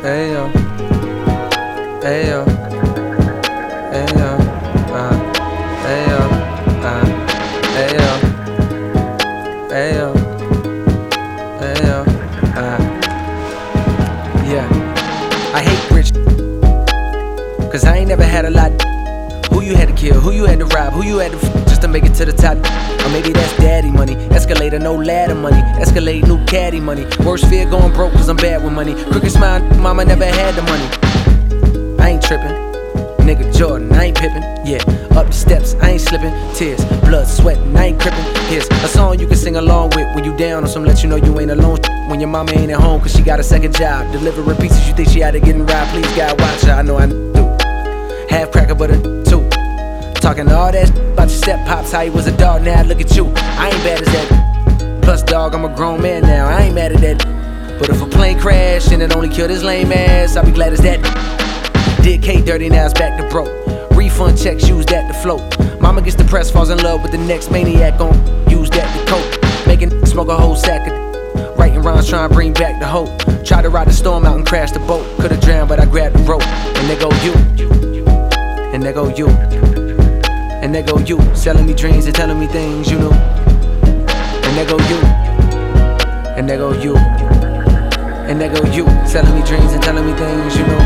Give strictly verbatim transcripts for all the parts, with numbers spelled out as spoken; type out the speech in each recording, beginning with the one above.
Ayo, ayo, ayo, uh, ayo, uh, ayo, ayo, ayo, uh, yeah. I hate rich, cause I ain't never had a lot. Who you had to kill, who you had to rob, who you had to f just to make it to the top. Or maybe that's daddy money, escalator, no ladder money, escalate, new caddy money. Worst fear going broke cause I'm bad with money. Crooked smile, mama never had the money. I ain't tripping, nigga Jordan, I ain't pippin'. Yeah, up the steps, I ain't slipping. Tears, blood, sweatin', I ain't crippin'. Here's a song you can sing along with when you down on some, let you know you ain't alone. When your mama ain't at home cause she got a second job, delivering pieces you think she out of getting robbed. Please God watch her, I know I do. Half cracker but a two. Talking all that shit about your step pops, how he was a dog, now look at you. I ain't bad as that. Plus dog, I'm a grown man now, I ain't mad at that. But if a plane crash and it only killed his lame ass, I'll be glad as that. Did K dirty, now it's back to broke. Refund checks, use that to float. Mama gets depressed, falls in love with the next maniac, gon' use that to cope. Making smoke a whole sack of writing rhymes, trying to bring back the hope. Tried to ride the storm out and crash the boat. Could've drowned but I grabbed the rope. And there go you, and there go you, and there go you, selling me dreams and telling me things you knew. And there go you, and there go you, and there go you, selling me dreams and telling me things you knew.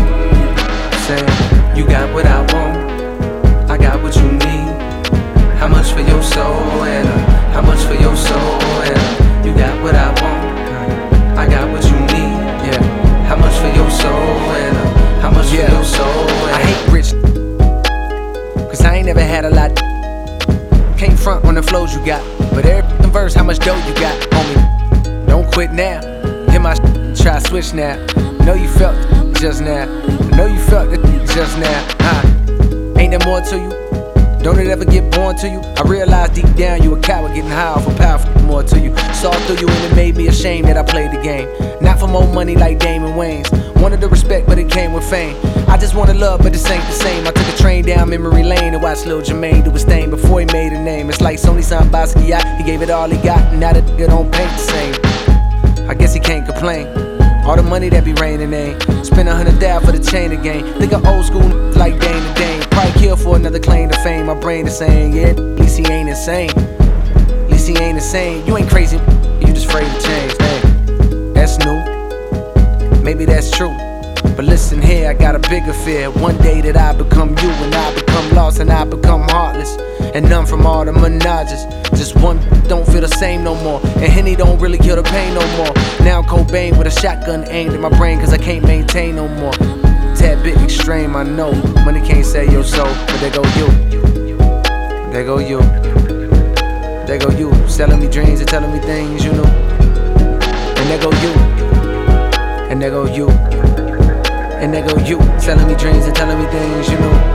Saying, you got what I want, I got what you need. How much for your soul, and uh, how much for your soul, and uh, you got what I want, I got what you need. Yeah, how much for your soul, and uh, how much yeah. for your soul, and I hate rich, cause I ain't never had a lot. Can't front on the flows you got, but every verse, how much dough you got, homie. Don't quit now, hear my sh- try switch now. Know you felt it just now, know you felt it just now. Uh, ain't there more to you? Don't it ever get born to you? I realized deep down you a coward, getting high off a powerful more to you. Saw through you and it made me ashamed that I played the game. Not for more money like Damon Wayans. Wanted the respect but it came with fame. I just wanted love but this ain't the same. I took a train down memory lane and watched Lil Jermaine do his thing before he made a name. It's like Sony signed Basquiat, he gave it all he got, and now that nigga don't paint the same. I guess he can't complain. All the money that be raining ain't. Spend a hundred down for the chain again. Think of old school like Dane and Dane. Probably kill for another claim to fame. My brain is saying, yeah, at least he ain't insane. At least he ain't insane. You ain't crazy, you just afraid to change. Hey, that's new. Maybe that's true. But listen here, I got a bigger fear. One day that I become you, and I become lost, and I become heartless. And none from all the menages. Just one don't feel the same no more. And Henny don't really kill the pain no more. Now I'm Cobain with a shotgun aimed at my brain, cause I can't maintain no more. Tad bit extreme, I know. Money can't save your soul, but there go you. There go you. There go you, selling me dreams and telling me things you knew. And there go you. And there go you. And there go you, selling me dreams and telling me things you knew.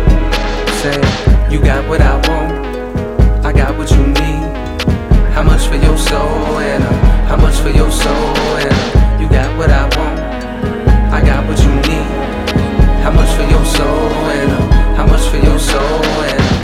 Saying, you got what I want, I got what you need. How much for your soul, and uh, how much for your soul, and uh, you got what I want, I got what you need. How much for your soul, and uh, how much for your soul, and uh,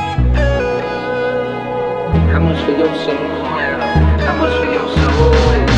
how much for your soul, how much for your soul.